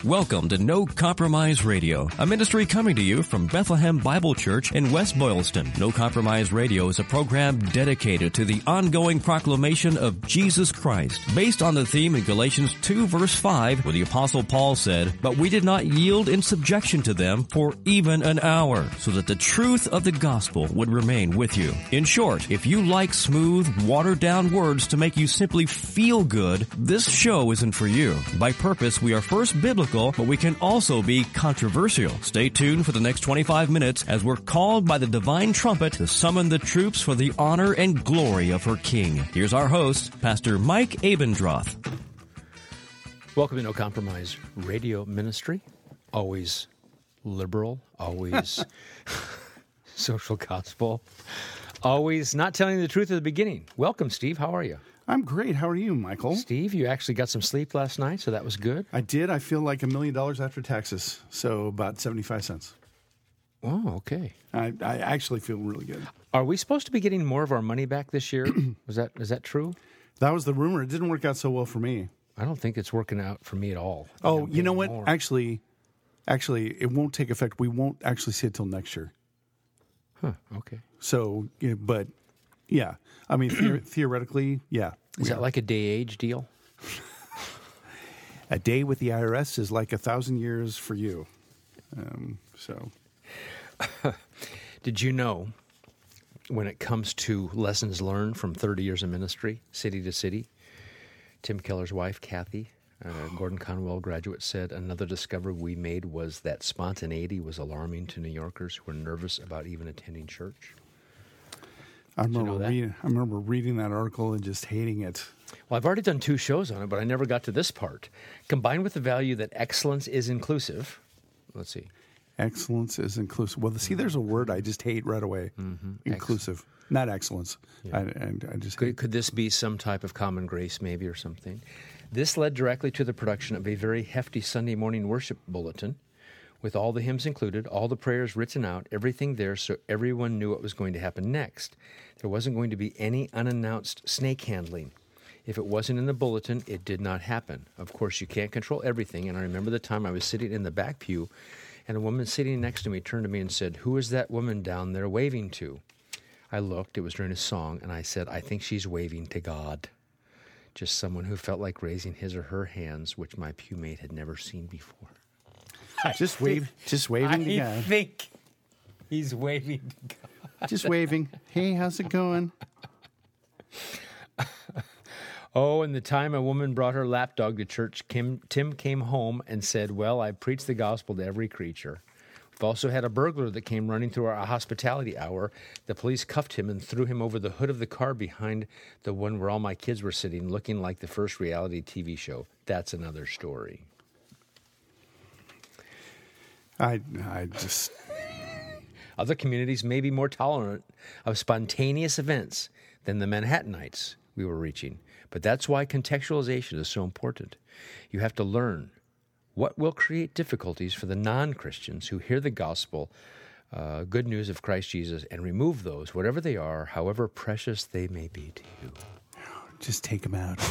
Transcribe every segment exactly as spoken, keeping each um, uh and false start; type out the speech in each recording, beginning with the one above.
Welcome to No Compromise Radio, a ministry coming to you from Bethlehem Bible Church in West Boylston. No Compromise Radio is a program dedicated to the ongoing proclamation of Jesus Christ, based on the theme in Galatians two verse five, where the Apostle Paul said, "But we did not yield in subjection to them for even an hour, so that the truth of the gospel would remain with you." In short, if you like smooth, watered-down words to make you simply feel good, this show isn't for you. By purpose, we are first biblical, but we can also be controversial. Stay tuned for the next twenty-five minutes as we're called by the divine trumpet to summon the troops for the honor and glory of her King. Here's our host, Pastor Mike Abendroth. Welcome to No Compromise Radio Ministry. Always liberal, always social gospel, always not telling the truth at the beginning. Welcome, Steve. How are you? I'm great. How are you, Michael? Steve, you actually got some sleep last night, so that was good. I did. I feel like a million dollars after taxes, so about seventy-five cents. Oh, okay. I, I actually feel really good. Are we supposed to be getting more of our money back this year? Was that is that true? That was the rumor. It didn't work out so well for me. I don't think it's working out for me at all. Oh, you know what? More. Actually, actually, it won't take effect. We won't actually see it till next year. Huh, okay. So, yeah, but, yeah. I mean, the- theoretically, yeah. Is that are. like a day age deal? A day with the I R S is like a thousand years for you. Um, so, Did you know, when it comes to lessons learned from thirty years of ministry, city to city, Tim Keller's wife, Kathy, a Gordon Conwell graduate, said another discovery we made was that spontaneity was alarming to New Yorkers who were nervous about even attending church. I remember, know that? reading, I remember reading that article and just hating it. Well, I've already done two shows on it, but I never got to this part. Combined with the value that excellence is inclusive, let's see. Excellence is inclusive. Well, see, there's a word I just hate right away. Mm-hmm. Inclusive, not excellence. Yeah. I, I, I just Could, hate. could this be some type of common grace, maybe, or something? This led directly to the production of a very hefty Sunday morning worship bulletin, with all the hymns included, all the prayers written out, everything there, so everyone knew what was going to happen next. There wasn't going to be any unannounced snake handling. If it wasn't in the bulletin, it did not happen. Of course, you can't control everything, and I remember the time I was sitting in the back pew, and a woman sitting next to me turned to me and said, "Who is that woman down there waving to?" I looked, it was during a song, and I said, "I think she's waving to God." Just someone who felt like raising his or her hands, which my pewmate had never seen before. Just wave, just waving to I God. think he's waving to God. Just waving. Hey, how's it going? Oh, and the time a woman brought her lapdog to church, Kim, Tim came home and said, "Well, I preached the gospel to every creature." We've also had a burglar that came running through our hospitality hour. The police cuffed him and threw him over the hood of the car behind the one where all my kids were sitting, looking like the first reality T V show. That's another story. I, I just, Other communities may be more tolerant of spontaneous events than the Manhattanites we were reaching. But that's why contextualization is so important. You have to learn what will create difficulties for the non-Christians who hear the gospel, uh, good news of Christ Jesus, and remove those, whatever they are, however precious they may be to you. just take them out.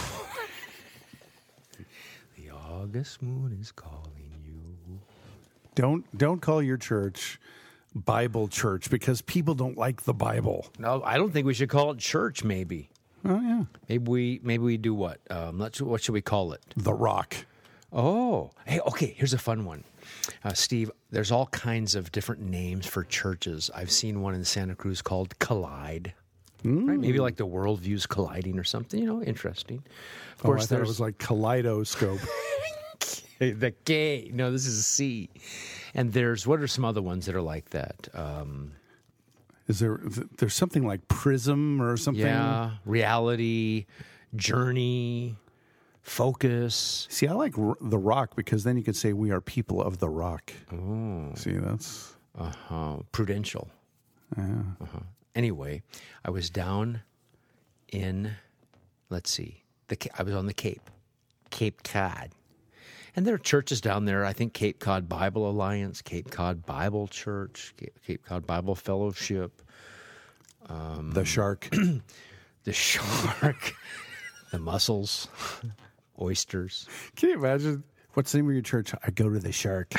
The August moon is calling you. Don't, don't call your church Bible church because people don't like the Bible. No, I don't think we should call it church, maybe. Oh, yeah. Maybe we maybe we do what? Um, let's, what should we call it? The Rock. Oh, hey, okay, here's a fun one. Uh, Steve, there's all kinds of different names for churches. I've seen one in Santa Cruz called Collide. Mm. Right? Maybe like the worldviews colliding or something, you know, interesting. Of Oh, course, I thought it there's was like kaleidoscope. the K. No, this is a C. And there's, what are some other ones that are like that? Um, Is there, there's something like Prism or something? yeah, Reality, Journey, Focus. See, I like R- The Rock because then you could say we are people of The Rock. Oh. See, that's... Uh-huh. Prudential. Yeah. Uh-huh. Anyway, I was down in, let's see, the I was on the Cape, Cape Cod. And there are churches down there, I think Cape Cod Bible Alliance, Cape Cod Bible Church, Cape, Cape Cod Bible Fellowship. Um, The Shark. the Shark, the mussels, oysters. Can you imagine What's the name of your church? I go to the Shark.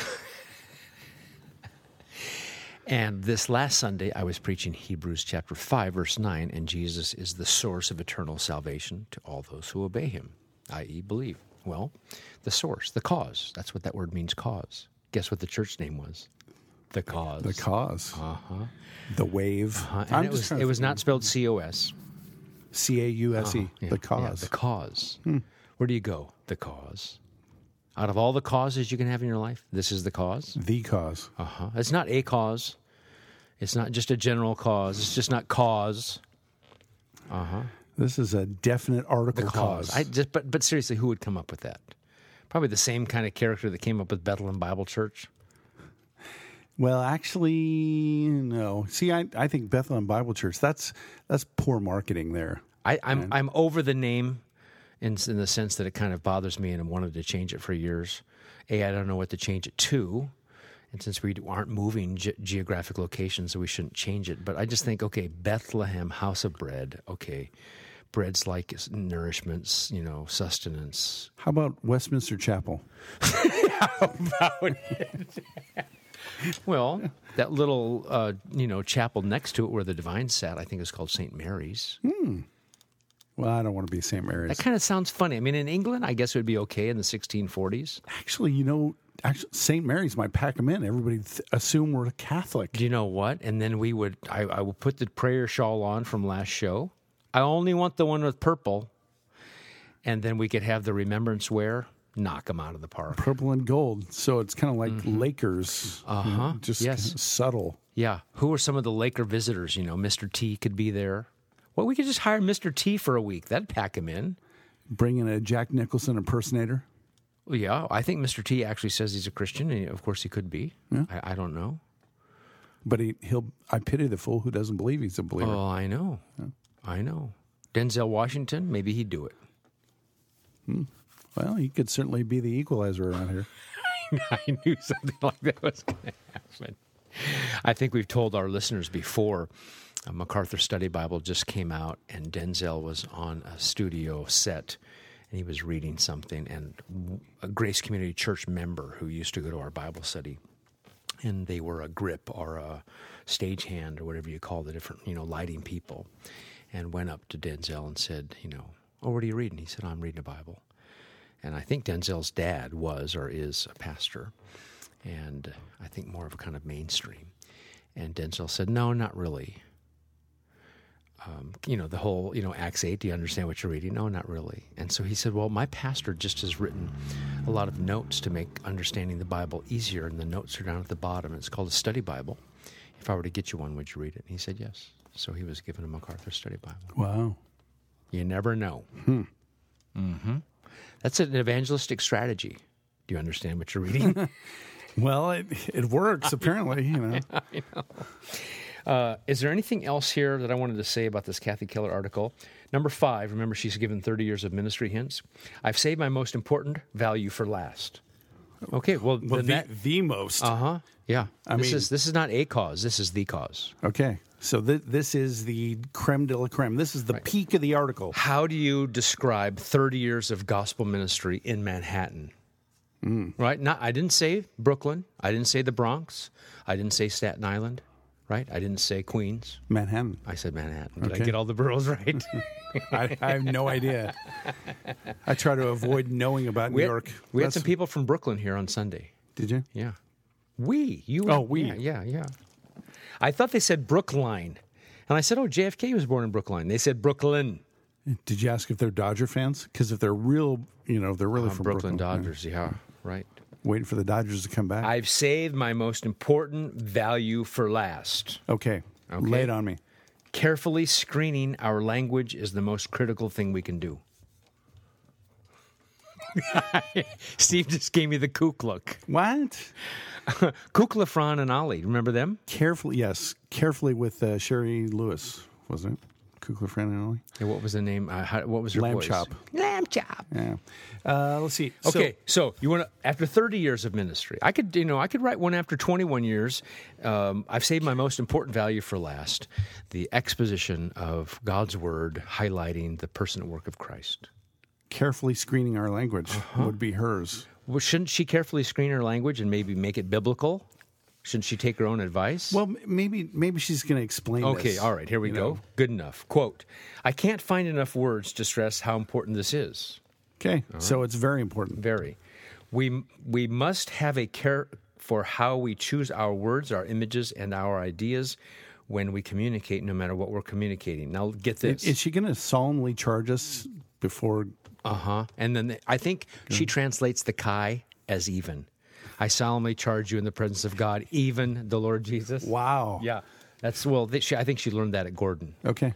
And this last Sunday, I was preaching Hebrews chapter five, verse nine, and Jesus is the source of eternal salvation to all those who obey him, that is believe. Well, the source, the cause. That's what that word means, cause. Guess what the church name was? The Cause. The Cause. Uh-huh. The Wave. Uh-huh. And it was, it was not spelled C O S. C A U S E. Uh-huh. Yeah. The Cause. Yeah, the Cause. Hmm. Where do you go? The Cause. Out of all the causes you can have in your life, this is the cause? The Cause. Uh-huh. It's not a cause. It's not just a general cause. It's just not cause. Uh-huh. This is a definite article The cause. cause. I just, but, but seriously, who would come up with that? Probably the same kind of character that came up with Bethlehem Bible Church. Well, actually, no. See, I, I think Bethlehem Bible Church, that's that's poor marketing there. I, I'm I'm over the name in, in the sense that it kind of bothers me, and I wanted to change it for years. A, I don't know what to change it to, and since we aren't moving ge- geographic locations, so we shouldn't change it. But I just think, okay, Bethlehem, house of bread, okay, bread's like nourishments, you know, sustenance. How about Westminster Chapel? How about it? Well, that little, uh, you know, chapel next to it where the divine sat, I think is called Saint Mary's. Hmm. Well, I don't want to be Saint Mary's. That kind of sounds funny. I mean, in England, I guess it would be okay in the sixteen forties. Actually, you know, actually, Saint Mary's might pack them in. Everybody th- assume we're Catholic. Do you know what? And then we would, I, I would put the prayer shawl on from last show. I only want the one with purple. And then we could have the remembrance wear. Knock them out of the park. Purple and gold. So it's kind of like mm-hmm. Lakers. Uh-huh. You know, just yes. kind of subtle. Yeah. Who are some of the Laker visitors? You know, Mister T could be there. Well, we could just hire Mister T for a week. That'd pack him in. Bring in a Jack Nicholson impersonator. Well, yeah. I think Mister T actually says he's a Christian, and of course he could be. Yeah. I, I don't know. But he, he'll. I pity the fool who doesn't believe he's a believer. Oh, I know. Yeah. I know. Denzel Washington, maybe he'd do it. Hmm. Well, he could certainly be the equalizer around here. I knew something like that was going to happen. I think we've told our listeners before, a MacArthur Study Bible just came out, and Denzel was on a studio set, and he was reading something, and a Grace Community Church member who used to go to our Bible study, and they were a grip or a stagehand or whatever you call the different, you know, lighting people, and went up to Denzel and said, you know, oh, what are you reading? He said, oh, I'm reading a Bible. And I think Denzel's dad was or is a pastor, and I think more of a kind of mainstream. And Denzel said, no, not really. Um, you know, the whole, you know, Acts eight, do you understand what you're reading? No, not really. And so he said, well, my pastor just has written a lot of notes to make understanding the Bible easier, and the notes are down at the bottom. It's called a study Bible. If I were to get you one, would you read it? And he said, yes. So he was given a MacArthur Study Bible. Wow. You never know. Hmm. Mm-hmm. That's an evangelistic strategy. Do you understand what you're reading? Well, it it works, apparently, you know. I know. Uh, is there anything else here that I wanted to say about this Kathy Keller article? Number five, remember she's given thirty years of ministry hints. I've saved my most important value for last. Okay, well, well then the, that, the most. Uh-huh, yeah. I this mean, is this is not a cause. This is the cause. Okay, so th- this is the creme de la creme. This is the right. peak of the article. How do you describe thirty years of gospel ministry in Manhattan? Mm. Right? Not, I didn't say Brooklyn. I didn't say the Bronx. I didn't say Staten Island. Right? I didn't say Queens. Manhattan. I said Manhattan. Did okay. I get all the boroughs right? I, I have no idea. I try to avoid knowing about we New had, York. We That's... had some people from Brooklyn here on Sunday. Did you? Yeah. We. You. Oh, we. Yeah, yeah, yeah. I thought they said Brookline. And I said, oh, J F K was born in Brookline. They said Brooklyn. Did you ask if they're Dodger fans? Because if they're real, you know, if they're really uh, from Brooklyn. Brooklyn. Dodgers, yeah. yeah, right. Waiting for the Dodgers to come back. I've saved my most important value for last. Okay. okay. Lay it on me. Carefully screening our language is the most critical thing we can do. Steve just gave me the kook look. What? Kukla, Fran, and Ollie. Remember them? Carefully, yes. Carefully with uh, Sherry Lewis, wasn't it? Kukla, Fran, and Ollie? Yeah, what was the name? Uh, how, what was her Lamb voice? Chop. Lamb Chop. Yeah. Uh, let's see. Okay, so, so you want to, after thirty years of ministry, I could, you know, I could write one after twenty-one years. Um, I've saved my most important value for last, the exposition of God's Word highlighting the person and work of Christ. Carefully screening our language uh-huh. would be hers. Well, shouldn't she carefully screen her language and maybe make it biblical? Shouldn't she take her own advice? Well, m- maybe maybe she's going to explain Okay, this, all right, here we you go. know? Good enough. Quote, I can't find enough words to stress how important this is. Okay, so it's very important. Very. We, we must have a care for how we choose our words, our images, and our ideas when we communicate, no matter what we're communicating. Now, get this. Is, is she going to solemnly charge us before? Uh-huh. And then the, I think she translates the Kai as even. I solemnly charge you in the presence of God, even the Lord Jesus. Wow. Yeah. That's, well, they, she, I think she learned that at Gordon. Okay.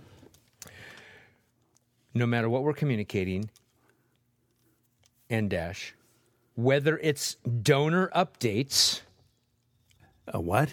No matter what we're communicating, and dash, whether it's donor updates. A what?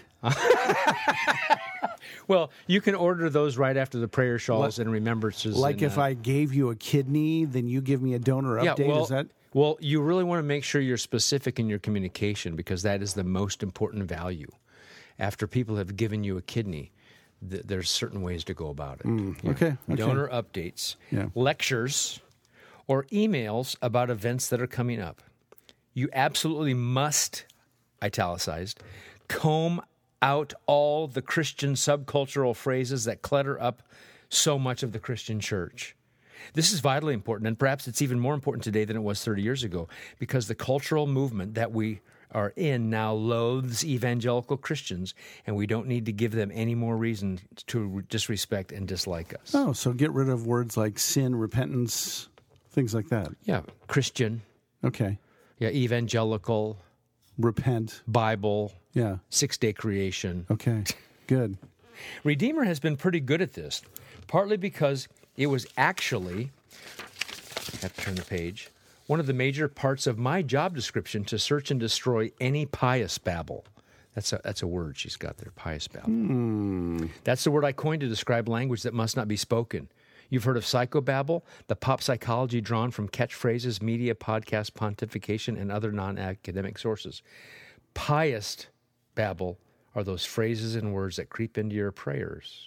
Well, you can order those right after the prayer shawls and remembrances. Like and, if uh, I gave you a kidney, then you give me a donor yeah, update? well, Is that? well, you really want to make sure you're specific in your communication because that is the most important value. After people have given you a kidney, th- there's certain ways to go about it. Mm, okay, okay. Donor updates, Yeah. lectures, or emails about events that are coming up. You absolutely must, italicized, comb out all the Christian subcultural phrases that clutter up so much of the Christian church. This is vitally important, and perhaps it's even more important today than it was thirty years ago, because the cultural movement that we are in now loathes evangelical Christians, and we don't need to give them any more reason to disrespect and dislike us. Oh, so get rid of words like sin, repentance, things like that. Yeah, Christian, Okay. yeah, evangelical, Repent. Bible, Yeah. six-day creation. Okay. Good. Redeemer has been pretty good at this, partly because it was actually, I have to turn the page, one of the major parts of my job description to search and destroy any pious babble. That's a, that's a word she's got there, pious babble. Hmm. That's the word I coined to describe language that must not be spoken. You've heard of psychobabble, the pop psychology drawn from catchphrases, media, podcast, pontification, and other non-academic sources. Pious babble are those phrases and words that creep into your prayers.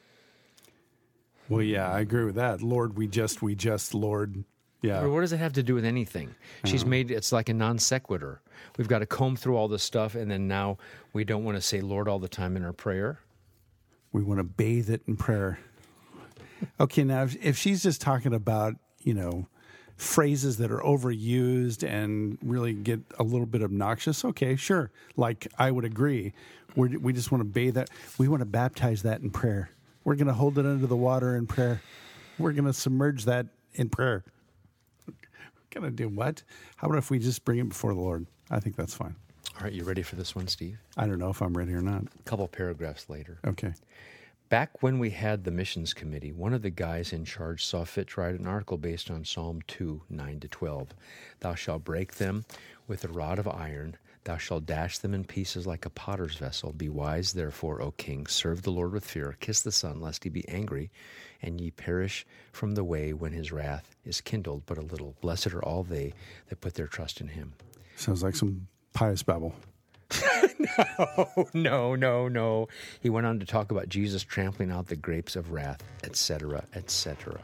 Well, yeah, I agree with that. Lord, we just, we just, Lord. Yeah. What does it have to do with anything? She's made it's like a non sequitur. We've got to comb through all this stuff, and then now we don't want to say Lord all the time in our prayer. We want to bathe it in prayer. Okay, now if, if she's just talking about, you know, phrases that are overused and really get a little bit obnoxious, okay, sure. Like, I would agree. We're, we just want to bathe that. We want to baptize that in prayer. We're going to hold it under the water in prayer. We're going to submerge that in prayer. We're going to do what? How about if we just bring it before the Lord? I think that's fine. All right, you ready for this one, Steve? I don't know if I'm ready or not. A couple paragraphs later. Okay. Back when we had the missions committee, one of the guys in charge saw fit to write an article based on Psalm two, nine to twelve. Thou shalt break them with a rod of iron. Thou shalt dash them in pieces like a potter's vessel. Be wise, therefore, O king. Serve the Lord with fear. Kiss the Son, lest he be angry, and ye perish from the way when his wrath is kindled but a little. Blessed are all they that put their trust in him. Sounds like some pious babble. No, no, no, no. He went on to talk about Jesus trampling out the grapes of wrath, et cetera, et cetera.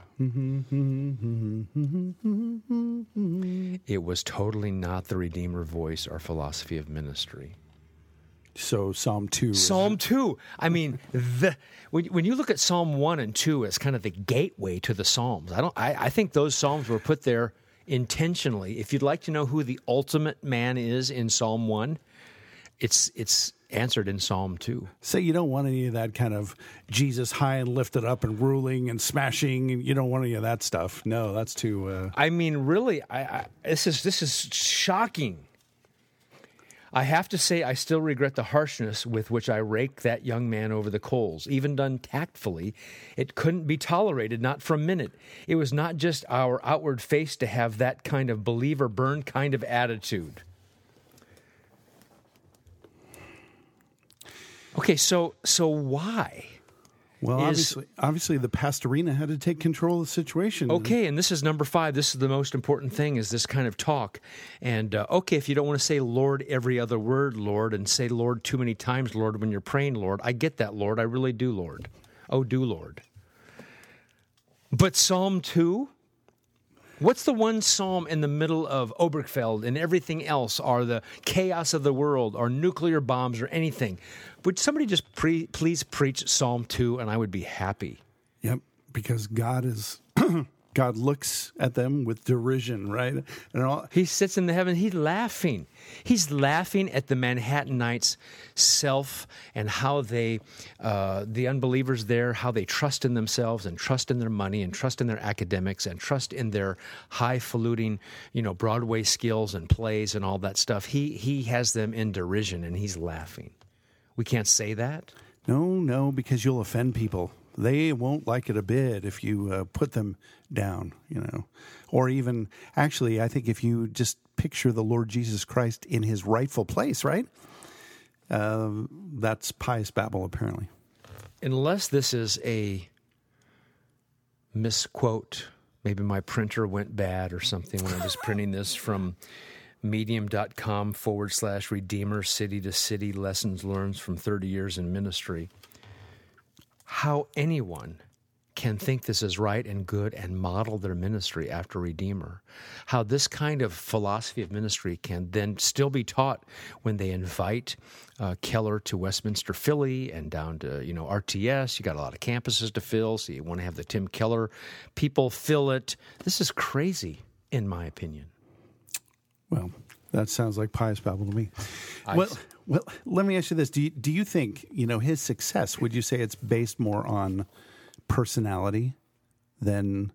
It was totally not the Redeemer voice or philosophy of ministry. So Psalm two. Psalm two. I mean, the when, when you look at Psalm one and two as kind of the gateway to the Psalms, I don't. I, I think those Psalms were put there intentionally. If you'd like to know who the ultimate man is in Psalm one, it's it's answered in Psalm two. Say you don't want any of that kind of Jesus high and lifted up and ruling and smashing, and you don't want any of that stuff. No, that's too. Uh... I mean, really, I, I this is this is shocking. I have to say, I still regret the harshness with which I raked that young man over the coals. Even done tactfully, it couldn't be tolerated, not for a minute. It was not just our outward face to have that kind of believer burn kind of attitude. Okay, so so why? Well, is, obviously, obviously, the pastorina had to take control of the situation. Okay, and this is number five. This is the most important thing, is this kind of talk. And, uh, okay, if you don't want to say Lord every other word, Lord, and say Lord too many times, Lord, when you're praying, Lord, I get that, Lord. I really do, Lord. Oh, do, Lord. But Psalm two, What's the one psalm in the middle of Obergefell and everything else, or the chaos of the world, or nuclear bombs, or anything? Would somebody just pre- please preach Psalm two, and I would be happy? Yep, because God is God looks at them with derision, right? And all, he sits in the heaven. He's laughing. He's laughing at the Manhattanites' self and how they, uh, the unbelievers there, how they trust in themselves and trust in their money and trust in their academics and trust in their highfalutin, you know, Broadway skills and plays and all that stuff. He he has them in derision, and he's laughing. We can't say that. No, no, because you'll offend people. They won't like it a bit if you uh, put them down, you know. Or even, actually, I think if you just picture the Lord Jesus Christ in his rightful place, right? Uh, that's pious babble, apparently. Unless this is a misquote, maybe my printer went bad or something when I was printing this from medium.com forward slash Redeemer City to City Lessons Learned from thirty years in Ministry. How anyone can think this is right and good and model their ministry after Redeemer. How this kind of philosophy of ministry can then still be taught when they invite uh, Keller to Westminster, Philly, and down to, you know, R T S. You got a lot of campuses to fill, so you want to have the Tim Keller people fill it. This is crazy, in my opinion. Well, that sounds like pious babble to me. I well, well, let me ask you this: Do you, do you think, you know, his success? Would you say it's based more on personality than?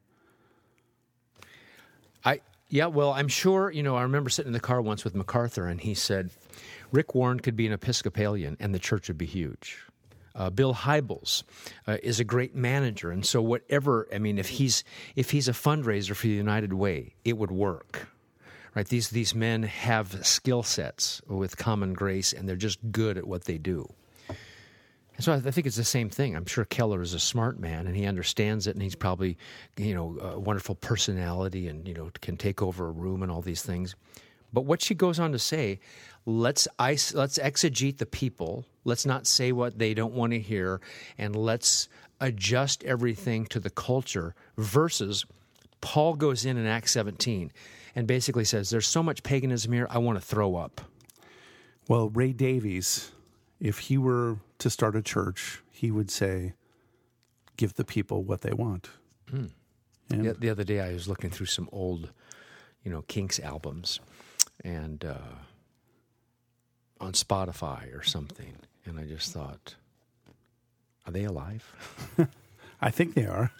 I yeah. Well, I'm sure. You know, I remember sitting in the car once with MacArthur, and he said Rick Warren could be an Episcopalian, and the church would be huge. Uh, Bill Hybels uh, is a great manager, and so whatever. I mean, if he's if he's a fundraiser for the United Way, it would work. Right, these these men have skill sets with common grace, and they're just good at what they do. And so I think it's the same thing. I'm sure Keller is a smart man, and he understands it, and he's probably, you know, a wonderful personality, and, you know, can take over a room and all these things. But what she goes on to say, let's ice, let's exegete the people. Let's not say what they don't want to hear, and let's adjust everything to the culture. Versus, Paul goes in in Acts seventeen. And basically says, there's so much paganism here, I want to throw up. Well, Ray Davies, if he were to start a church, he would say, give the people what they want. Mm. And the, the other day I was looking through some old, you know, Kinks albums and uh, on Spotify or something. And I just thought, are they alive? I think they are.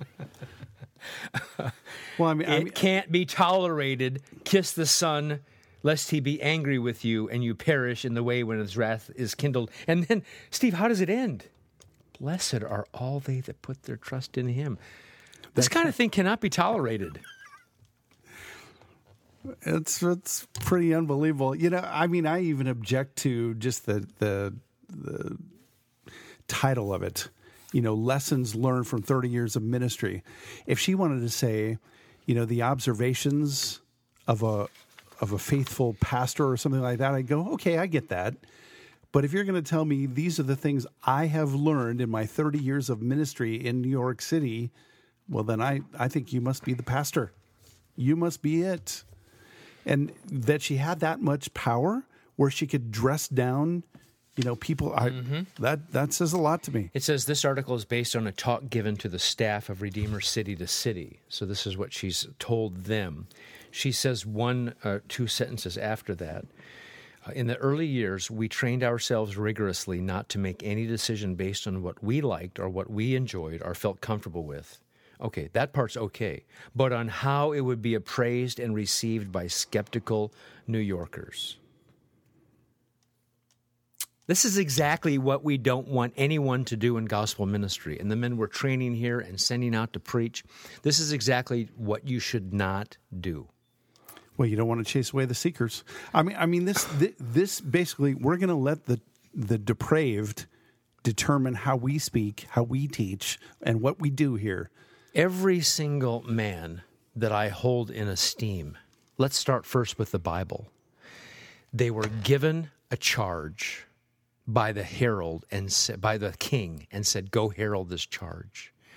Well, I mean, it I mean, can't be tolerated. Kiss the Son, lest he be angry with you, and you perish in the way when his wrath is kindled. And then, Steve, how does it end? Blessed are all they that put their trust in him. This kind of thing cannot be tolerated. It's it's pretty unbelievable. You know, I mean, I even object to just the the the title of it. You know, lessons learned from thirty years of ministry. If she wanted to say, you know, the observations of a of a faithful pastor or something like that, I'd go, okay, I get that. But if you're going to tell me these are the things I have learned in my thirty years of ministry in New York City, well, then I, I think you must be the pastor. You must be it. And that she had that much power where she could dress down, you know, people, I, mm-hmm. that, that says a lot to me. It says this article is based on a talk given to the staff of Redeemer City to City. So this is what she's told them. She says one, uh, two sentences after that. Uh, in the early years, we trained ourselves rigorously not to make any decision based on what we liked or what we enjoyed or felt comfortable with. Okay, that part's okay. But on how it would be appraised and received by skeptical New Yorkers. This is exactly what we don't want anyone to do in gospel ministry. And the men we're training here and sending out to preach, this is exactly what you should not do. Well, you don't want to chase away the seekers. I mean, I mean, this this, this basically, we're going to let the the depraved determine how we speak, how we teach, and what we do here. Every single man that I hold in esteem, let's start first with the Bible. They were given a charge by the herald and by the king and said, go herald this charge.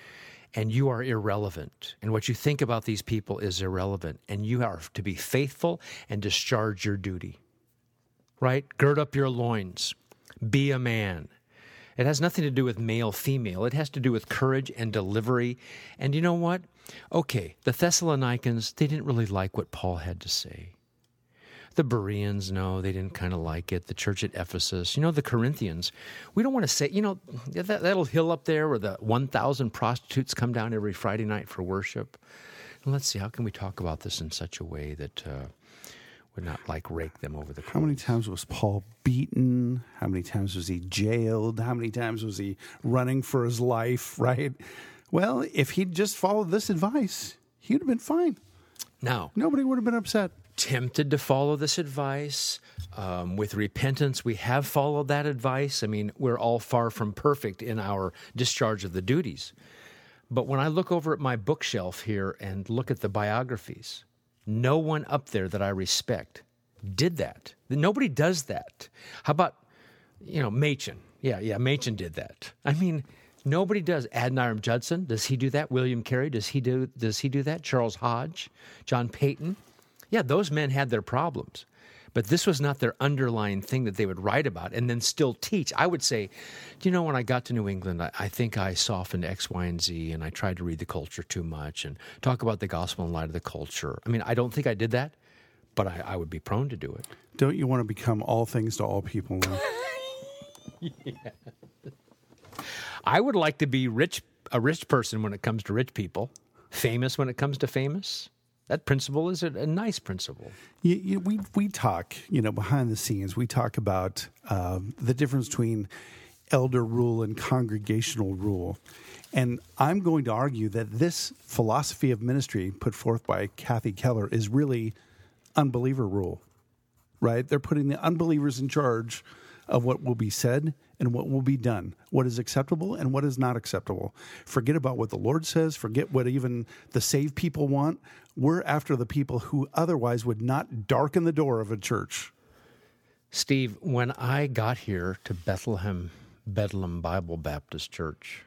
and you are irrelevant, and what you think about these people is irrelevant, and you are to be faithful and discharge your duty, right? Gird up your loins. Be a man. It has nothing to do with male, female. It has to do with courage and delivery. And you know what? Okay, the Thessalonians, they didn't really like what Paul had to say. The Bereans, no, they didn't kind of like it. The church at Ephesus, you know, the Corinthians, we don't want to say, you know, that, that little hill up there where the one thousand prostitutes come down every Friday night for worship. And let's see, how can we talk about this in such a way that uh, would not like rake them over the coals? How many times was Paul beaten? How many times was he jailed? How many times was he running for his life, right? Well, if he'd just followed this advice, he'd have been fine. Now, nobody would have been upset. Tempted to follow this advice. Um, with repentance, we have followed that advice. I mean, we're all far from perfect in our discharge of the duties. But when I look over at my bookshelf here and look at the biographies, no one up there that I respect did that. Nobody does that. How about, you know, Machen? Yeah, yeah, Machen did that. I mean, nobody does. Adoniram Judson, does he do that? William Carey, does he do does he do that? Charles Hodge, John Payton. Yeah, those men had their problems, but this was not their underlying thing that they would write about and then still teach. I would say, you know, when I got to New England, I, I think I softened X, Y, and Z, and I tried to read the culture too much and talk about the gospel in light of the culture. I mean, I don't think I did that, but I, I would be prone to do it. Don't you want to become all things to all people now? Yeah. I would like to be rich, a rich person when it comes to rich people, famous when it comes to famous. That principle is a, a nice principle. You, you, we we talk, you know, behind the scenes. We talk about uh, the difference between elder rule and congregational rule, and I'm going to argue that this philosophy of ministry put forth by Kathy Keller is really unbeliever rule, right? They're putting the unbelievers in charge of what will be said and what will be done, what is acceptable and what is not acceptable. Forget about what the Lord says. Forget what even the saved people want. We're after the people who otherwise would not darken the door of a church. Steve, when I got here to Bethlehem, Bedlam Bible Baptist Church,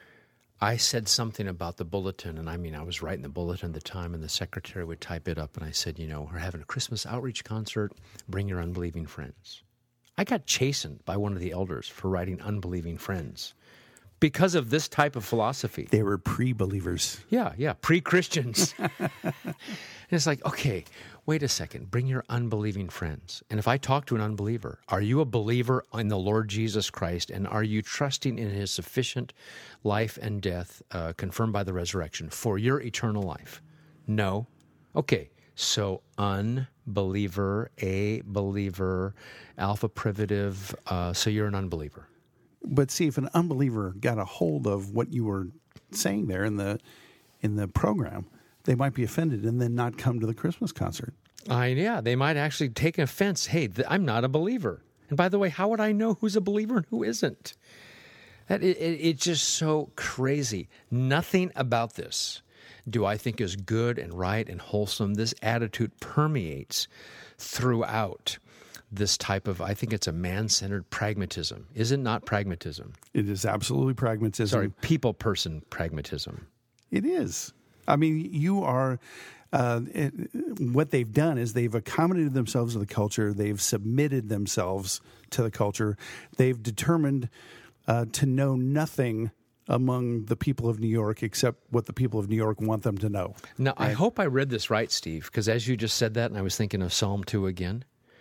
I said something about the bulletin, and I mean, I was writing the bulletin at the time, and the secretary would type it up, and I said, you know, we're having a Christmas outreach concert. Bring your unbelieving friends. I got chastened by one of the elders for writing unbelieving friends because of this type of philosophy. They were pre-believers. Yeah, yeah, pre-Christians. And it's like, okay, wait a second. Bring your unbelieving friends. And if I talk to an unbeliever, are you a believer in the Lord Jesus Christ, and are you trusting in his sufficient life and death uh, confirmed by the resurrection for your eternal life? No. Okay. So unbeliever, a believer, alpha privative, uh, so you're an unbeliever. But see, if an unbeliever got a hold of what you were saying there in the in the program, they might be offended and then not come to the Christmas concert. Uh, yeah, they might actually take offense. Hey, th- I'm not a believer. And by the way, how would I know who's a believer and who isn't? That it, it, it's just so crazy. Nothing about this do I think is good and right and wholesome. This attitude permeates throughout this type of, I think it's a man-centered pragmatism. Is it not pragmatism? It is absolutely pragmatism. Sorry, people-person pragmatism. It is. I mean, you are, uh, it, what they've done is they've accommodated themselves to the culture. They've submitted themselves to the culture. They've determined uh, to know nothing among the people of New York except what the people of New York want them to know. Now, right? I hope I read this right, Steve, because as you just said that, and I was thinking of Psalm two again,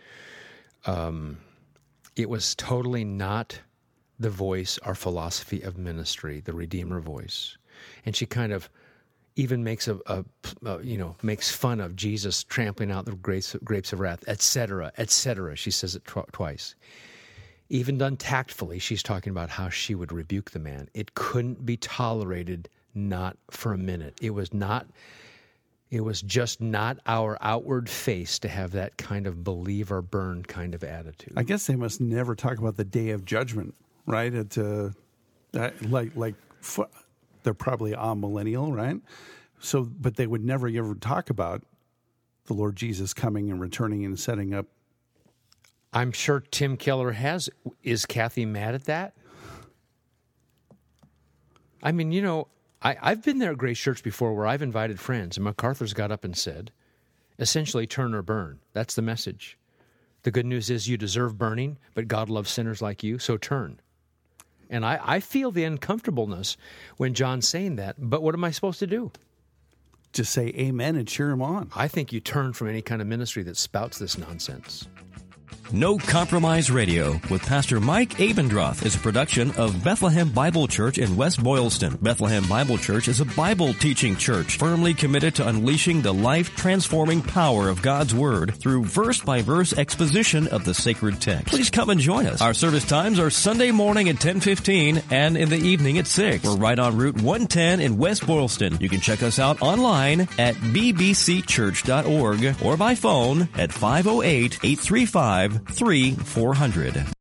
um, it was totally not the voice or philosophy of ministry, the Redeemer voice. And she kind of even makes a, a, a you know, makes fun of Jesus trampling out the grapes, grapes of wrath, et cetera, et cetera. She says it tw- twice. Even done tactfully, she's talking about how she would rebuke the man. It couldn't be tolerated, not for a minute. It was not, it was just not our outward face to have that kind of believe or burn kind of attitude. I guess they must never talk about the day of judgment, right? It, uh, like, like they're probably amillennial, right? So, but they would never ever talk about the Lord Jesus coming and returning and setting up. I'm sure Tim Keller has. Is Kathy mad at that? I mean, you know, I, I've been there at Grace Church before where I've invited friends, and MacArthur's got up and said, essentially, turn or burn. That's the message. The good news is you deserve burning, but God loves sinners like you, so turn. And I, I feel the uncomfortableness when John's saying that, but what am I supposed to do? Just say amen and cheer him on. I think you turn from any kind of ministry that spouts this nonsense. No Compromise Radio with Pastor Mike Abendroth is a production of Bethlehem Bible Church in West Boylston. Bethlehem Bible Church is a Bible-teaching church firmly committed to unleashing the life-transforming power of God's Word through verse-by-verse exposition of the sacred text. Please come and join us. Our service times are Sunday morning at ten fifteen and in the evening at six. We're right on Route one ten in West Boylston. You can check us out online at b b c church dot org or by phone at five oh eight, eight three five, three four hundred.